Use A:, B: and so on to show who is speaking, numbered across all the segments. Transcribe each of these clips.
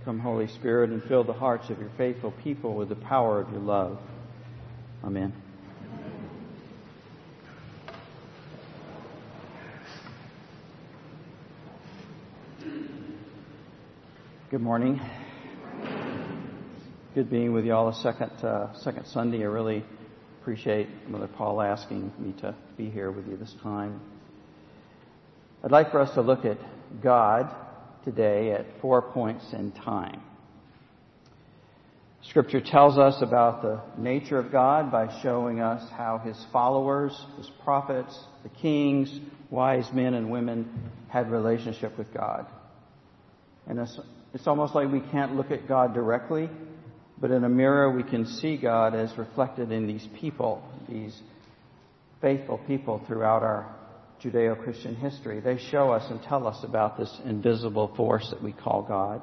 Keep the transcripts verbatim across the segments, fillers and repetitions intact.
A: Come, Holy Spirit, and fill the hearts of your faithful people with the power of your love. Amen. Good morning. Good being with you all a second, uh, second Sunday. I really appreciate Mother Paul asking me to be here with you this time. I'd like for us to look at God today at four points in time. Scripture tells us about the nature of God by showing us how His followers, His prophets, the kings, wise men and women had relationship with God. And it's, it's almost like we can't look at God directly, but in a mirror we can see God as reflected in these people, these faithful people throughout our Judeo-Christian history. They show us and tell us about this invisible force that we call God.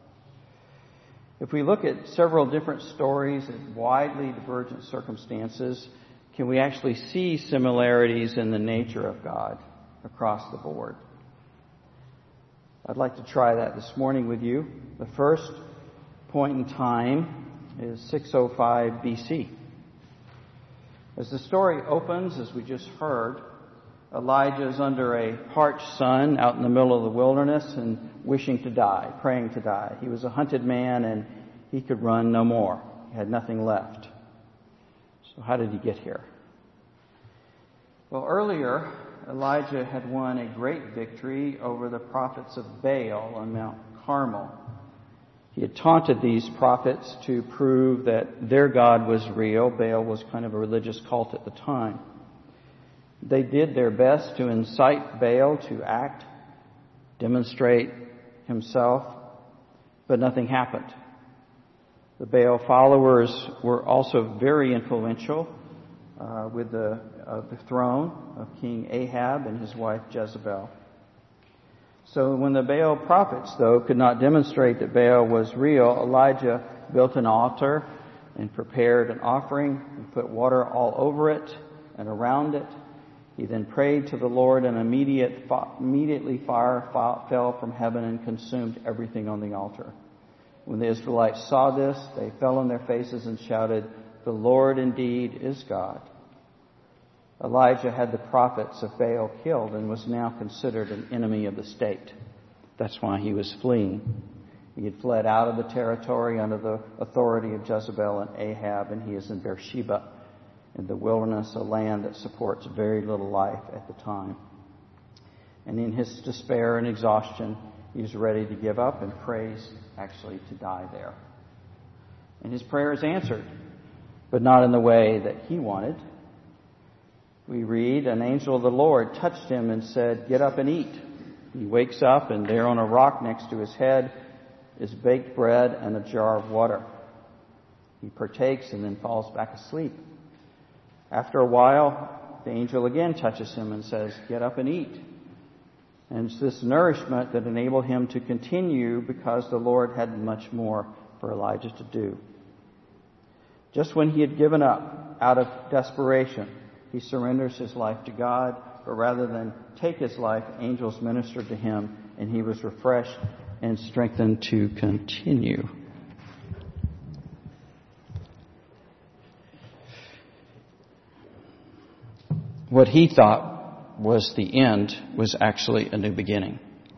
A: If we look at several different stories in widely divergent circumstances, can we actually see similarities in the nature of God across the board? I'd like to try that this morning with you. The first point in time is six oh five B C. As the story opens, as we just heard, Elijah is under a parched sun out in the middle of the wilderness and wishing to die, praying to die. He was a hunted man and he could run no more. He had nothing left. So how did he get here? Well, earlier, Elijah had won a great victory over the prophets of Baal on Mount Carmel. He had taunted these prophets to prove that their God was real. Baal was kind of a religious cult at the time. They did their best to incite Baal to act, demonstrate himself, but nothing happened. The Baal followers were also very influential uh, with the, uh, the throne of King Ahab and his wife Jezebel. So when the Baal prophets, though, could not demonstrate that Baal was real, Elijah built an altar and prepared an offering and put water all over it and around it. He then prayed to the Lord, and immediate, immediately fire fell from heaven and consumed everything on the altar. When the Israelites saw this, they fell on their faces and shouted, "The Lord indeed is God." Elijah had the prophets of Baal killed and was now considered an enemy of the state. That's why he was fleeing. He had fled out of the territory under the authority of Jezebel and Ahab, and he is in Beersheba, in the wilderness, a land that supports very little life at the time. And in his despair and exhaustion, he was ready to give up and prays actually to die there. And his prayer is answered, but not in the way that he wanted. We read, an angel of the Lord touched him and said, "Get up and eat." He wakes up, and there on a rock next to his head is baked bread and a jar of water. He partakes and then falls back asleep. After a while, the angel again touches him and says, "Get up and eat." And it's this nourishment that enabled him to continue because the Lord had much more for Elijah to do. Just when he had given up, out of desperation, he surrenders his life to God, but rather than take his life, angels ministered to him, and he was refreshed and strengthened to continue. What he thought was the end was actually a new beginning.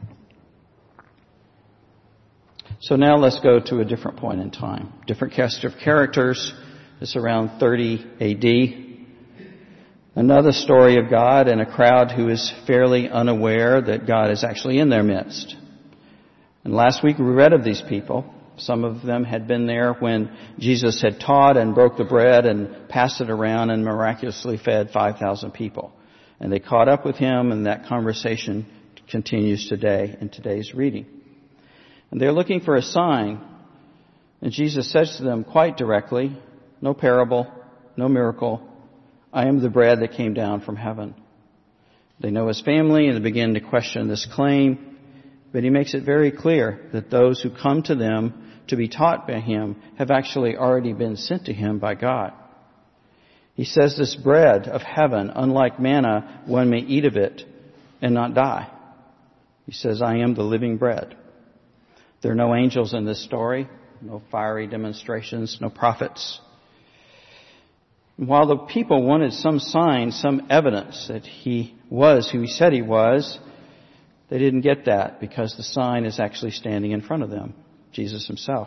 A: So now let's go to a different point in time. Different cast of characters. It's around thirty A D. Another story of God and a crowd who is fairly unaware that God is actually in their midst. And last week we read of these people. Some of them had been there when Jesus had taught and broke the bread and passed it around and miraculously fed five thousand people. And they caught up with him, and that conversation continues today in today's reading. And they're looking for a sign. And Jesus says to them quite directly, no parable, no miracle. I am the bread that came down from heaven. They know his family and they begin to question this claim. But he makes it very clear that those who come to them to be taught by him have actually already been sent to him by God. He says this bread of heaven, unlike manna, one may eat of it and not die. He says, I am the living bread. There are no angels in this story, no fiery demonstrations, no prophets. While the people wanted some sign, some evidence that he was who he said he was, they didn't get that because the sign is actually standing in front of them, Jesus himself.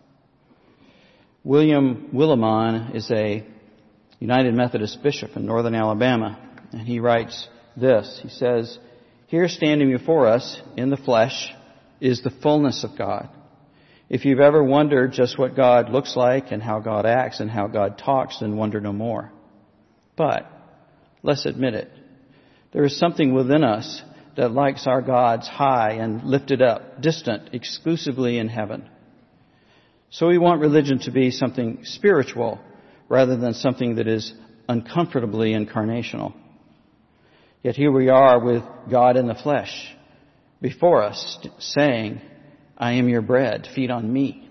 A: William Willimon is a United Methodist bishop in northern Alabama, and he writes this. He says, "Here standing before us in the flesh is the fullness of God. If you've ever wondered just what God looks like and how God acts and how God talks, then wonder no more. But let's admit it. There is something within us that likes our gods high and lifted up, distant, exclusively in heaven. So we want religion to be something spiritual rather than something that is uncomfortably incarnational. Yet here we are with God in the flesh before us saying, 'I am your bread, feed on me.'"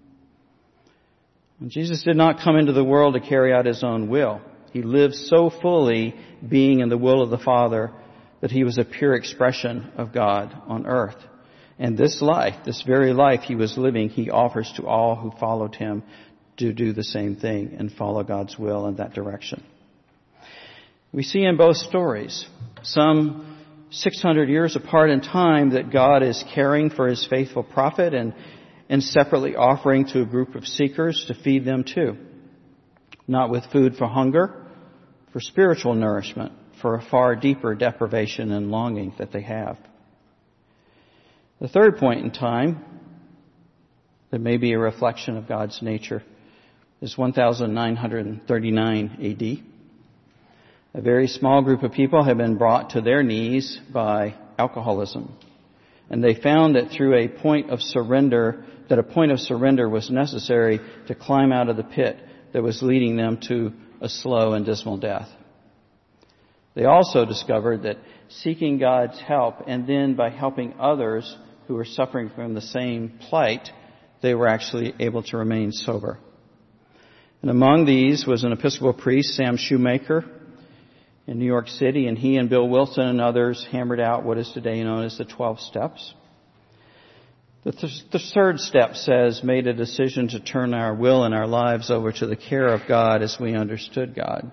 A: And Jesus did not come into the world to carry out his own will. He lived so fully being in the will of the Father that he was a pure expression of God on earth. And this life, this very life he was living, he offers to all who followed him to do the same thing and follow God's will in that direction. We see in both stories, some six hundred years apart in time, that God is caring for his faithful prophet and, and separately offering to a group of seekers to feed them too. Not with food for hunger, for spiritual nourishment, for a far deeper deprivation and longing that they have. The third point in time that may be a reflection of God's nature is one thousand nine hundred thirty-nine A D. A very small group of people had been brought to their knees by alcoholism. And they found that through a point of surrender, that a point of surrender was necessary to climb out of the pit that was leading them to a slow and dismal death. They also discovered that seeking God's help and then by helping others who were suffering from the same plight, they were actually able to remain sober. And among these was an Episcopal priest, Sam Shoemaker, in New York City, and he and Bill Wilson and others hammered out what is today known as the twelve steps. The, th- the third step says, made a decision to turn our will and our lives over to the care of God as we understood God.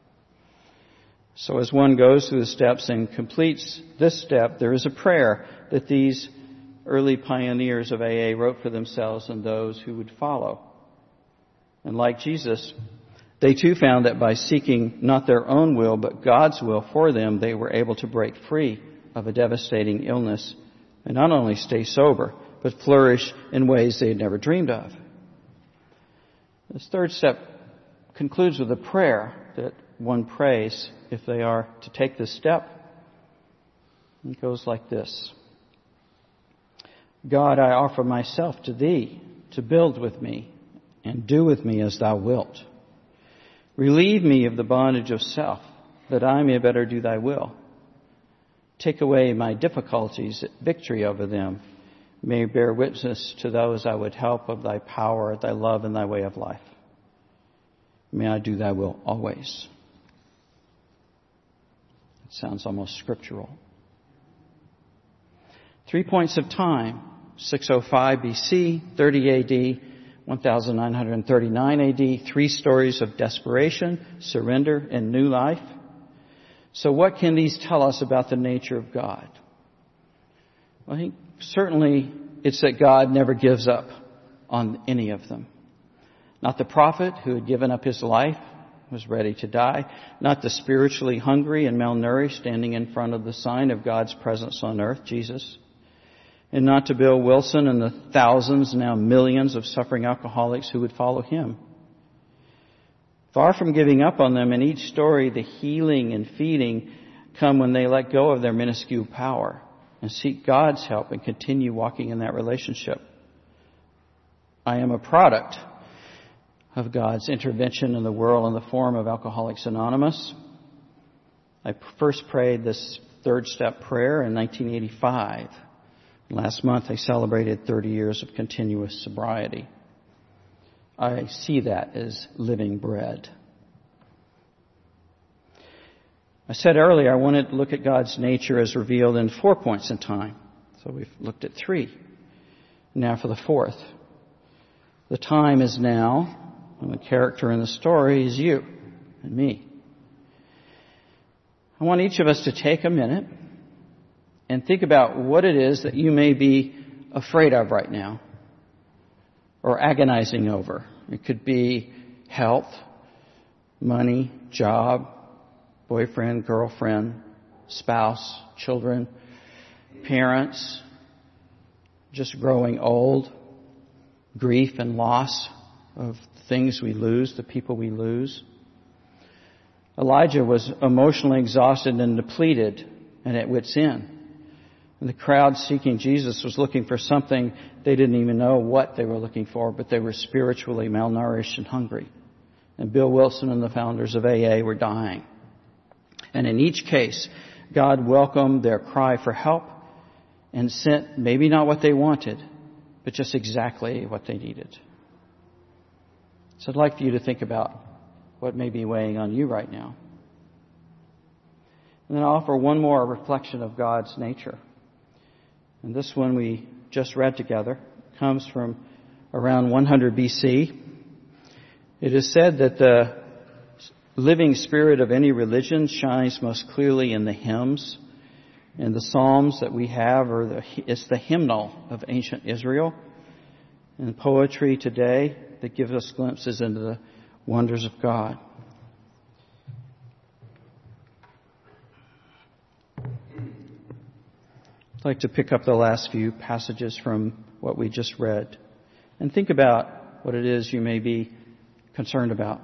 A: So as one goes through the steps and completes this step, there is a prayer that these early pioneers of A A wrote for themselves and those who would follow. And like Jesus, they too found that by seeking not their own will, but God's will for them, they were able to break free of a devastating illness and not only stay sober, but flourish in ways they had never dreamed of. This third step concludes with a prayer that one prays if they are to take this step. It goes like this. God, I offer myself to thee to build with me and do with me as thou wilt. Relieve me of the bondage of self, that I may better do thy will. Take away my difficulties, victory over them, may bear witness to those I would help of thy power, thy love, and thy way of life. May I do thy will always. It sounds almost scriptural. Three points of time, six oh five B C, thirty A D, one thousand nine hundred thirty-nine A D, three stories of desperation, surrender, and new life. So what can these tell us about the nature of God? Well, I think certainly it's that God never gives up on any of them. Not the prophet who had given up his life, was ready to die. Not the spiritually hungry and malnourished standing in front of the sign of God's presence on earth, Jesus. And not to Bill Wilson and the thousands, now millions of suffering alcoholics who would follow him. Far from giving up on them, in each story the healing and feeding come when they let go of their minuscule power and seek God's help and continue walking in that relationship. I am a product of God's intervention in the world in the form of Alcoholics Anonymous. I first prayed this third step prayer in nineteen eighty-five. Last month I celebrated thirty years of continuous sobriety. I see that as living bread. I said earlier I wanted to look at God's nature as revealed in four points in time. So we've looked at three. Now for the fourth. The time is now, and the character in the story is you and me. I want each of us to take a minute and think about what it is that you may be afraid of right now or agonizing over. It could be health, money, job, boyfriend, girlfriend, spouse, children, parents, just growing old, grief and loss of things we lose, the people we lose. Elijah was emotionally exhausted and depleted and at wit's end. And the crowd seeking Jesus was looking for something they didn't even know what they were looking for, but they were spiritually malnourished and hungry. And Bill Wilson and the founders of A A were dying. And in each case, God welcomed their cry for help and sent maybe not what they wanted, but just exactly what they needed. So I'd like for you to think about what may be weighing on you right now. And then I'll offer one more reflection of God's nature. And this one we just read together comes from around one hundred B C. It is said that the living spirit of any religion shines most clearly in the hymns. And the psalms that we have are the, it's the hymnal of ancient Israel. And poetry today that gives us glimpses into the wonders of God. I'd like to pick up the last few passages from what we just read and think about what it is you may be concerned about.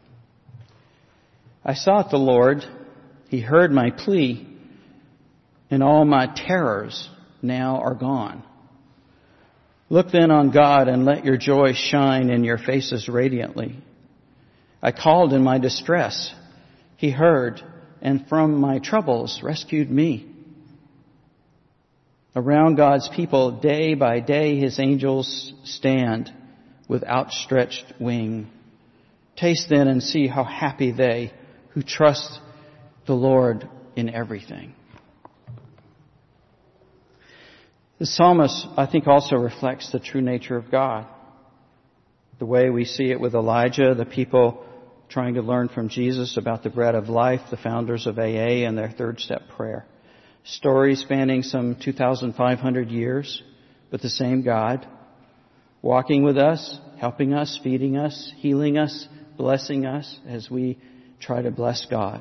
A: I sought the Lord. He heard my plea, and all my terrors now are gone. Look then on God and let your joy shine in your faces radiantly. I called in my distress. He heard, and from my troubles rescued me. Around God's people, day by day, His angels stand with outstretched wing. Taste then and see how happy they who trust the Lord in everything. The psalmist, I think, also reflects the true nature of God. The way we see it with Elijah, the people trying to learn from Jesus about the bread of life, the founders of A A and their third step prayer. Stories spanning some two thousand five hundred years, but the same God, walking with us, helping us, feeding us, healing us, blessing us as we try to bless God.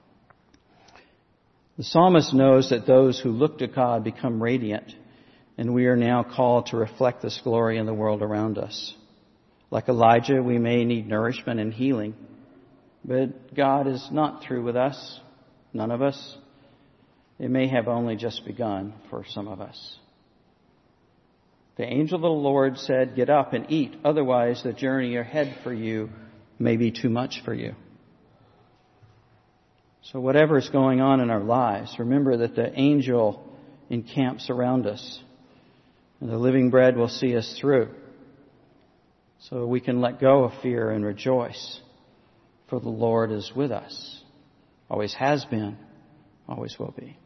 A: The psalmist knows that those who look to God become radiant, and we are now called to reflect this glory in the world around us. Like Elijah, we may need nourishment and healing, but God is not through with us, none of us. It may have only just begun for some of us. The angel of the Lord said, "Get up and eat, otherwise the journey ahead for you may be too much for you." So whatever is going on in our lives, remember that the angel encamps around us, and the living bread will see us through. So we can let go of fear and rejoice, for the Lord is with us. Always has been, always will be.